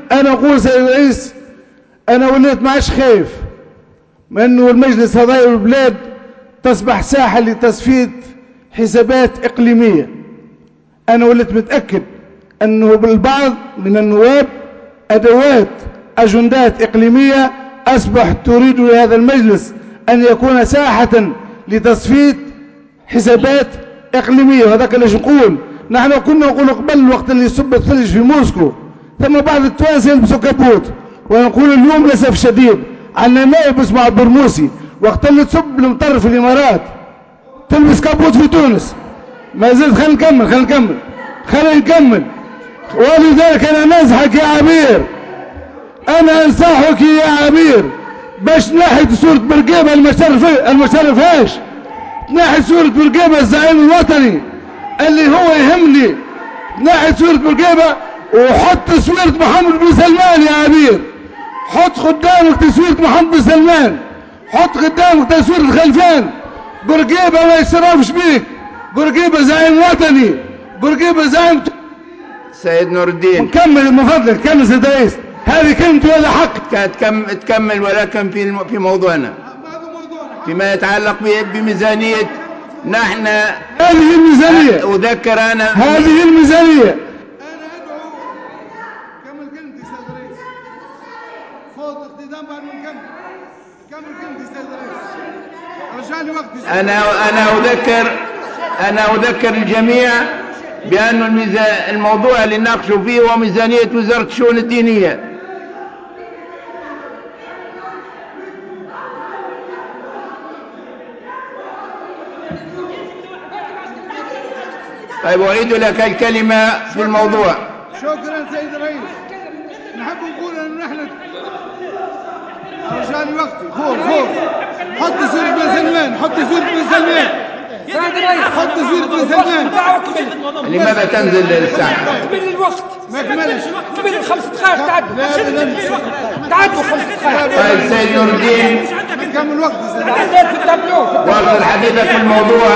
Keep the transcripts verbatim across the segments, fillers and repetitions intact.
أنا أقول سيد الرئيس، أنا وليت ما عادش خايف من أنه المجلس هذا والبلاد تصبح ساحة لتصفية حسابات إقليمية. أنا وليت متأكد أنه بالبعض من النواب أدوات أجندات إقليمية أصبح تريد لهذا المجلس أن يكون ساحة لتصفية حسابات إقليمية. وهذاك اللي نقول نحن كنا نقول قبل الوقت اللي يصب الثلج في موسكو ثم بعض التوانسة يلبسوا كابوت، ونقول اليوم للأسف شديد عندنا نائب اسمه البرموسي وقت اللي تصب المطر في الإمارات تلبس كابوت في تونس. ما زلت خلينا نكمل خلينا نكمل خلينا نكمل ولذلك أنا ننصحك يا عبير، أنا أنصحك يا عبير باش تنحي صورة برقيبة المشرفهاش، تنحي صورة برقيبة الزعيم الوطني اللي هو يهمني، تنحي صورة برقيبة وحط تصويرة محمد بن سلمان يا عبير، حط قدامك تصويرة محمد بن سلمان، حط قدامك تصويرة خلفان. برقيبة ما يشرفش بيك، برقيبة زعيم وطني، برقيبة زعيم. سيد نور الدين نكمل من فضلك، كمل سيد الرئيس، هذه كلمتي هذا حق. تكمل ولكن في في موضوعنا فيما يتعلق بميزانية. نحن هذه الميزانية أذكر أنا هذه الميزانية. أنا أدعو كمل كلمتي سيد الرئيس، فوض اقتدام بعد ما نكمل. كمل كلمتي سيد الرئيس، رجع لي وقتي. أنا أنا أذكر أنا أذكر الجميع بأن الموضوع اللي نناقشوا فيه هو ميزانية وزارة الشؤون الدينية. طيب أعيد لك الكلمة في الموضوع. شكرا سيد الرئيس. نحب نقول أنه نحن رجع لي وقتي. فوق فوق حط صورة بن سلمان، حط صورة بن سلمان حط صورة بن سلمان. لماذا تنزل للساحة؟ كمل الوقت ما كملش، كمل الخمس دقائق تعدوا تعدوا خمس دقائق. طيب سيد نور الدين كمل وقتي سيد في التابلو واصل حديثك في الموضوع.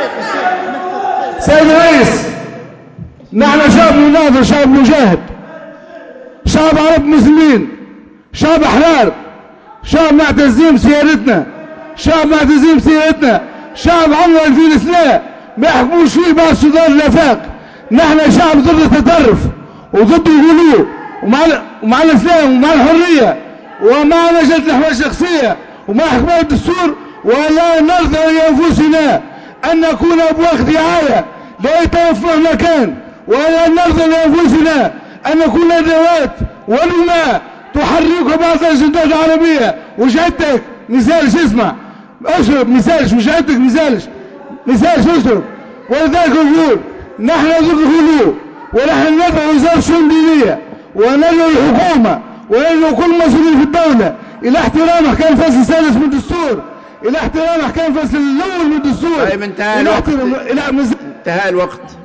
سيد الرئيس، نحن شعب مناضل، شعب مجاهد، شعب عرب مسلمين، شعب احرار، شعب معتزين بسيادتنا، شعب معتزين بسيادتنا، شعب عمره ألفين سنة ما يحكموش فيه بعض صدار الافاق. نحن شعب ضد التطرف وضد الغلو ومع ومع الاسلام ومع الحريه ومع نجاة الاحوال الشخصيه ومع حكمايه الدستور، ولا نرضى لانفسنا أن نكون أبواق دعاية لا يتوفر مكان، ولا نرضى لأنفسنا أن نكون أدوات ولما تحرك بعض الأجندات العربية. وجهتك مثالش، اسمع اشرب مثالش، وجهتك مثالش مثالش اشرب. ولذلك نقول نحن ضد الغلو، ونحن ندعو وزارة الشؤون الدينية وندعو الحكومة وندعو كل مسؤولين في الدولة إلى احترام أحكام الفصل السادس من الدستور، إلى احترام أحكام الفصل الأول من الدستور. طيب انتهى الوقت، انتهى الوقت.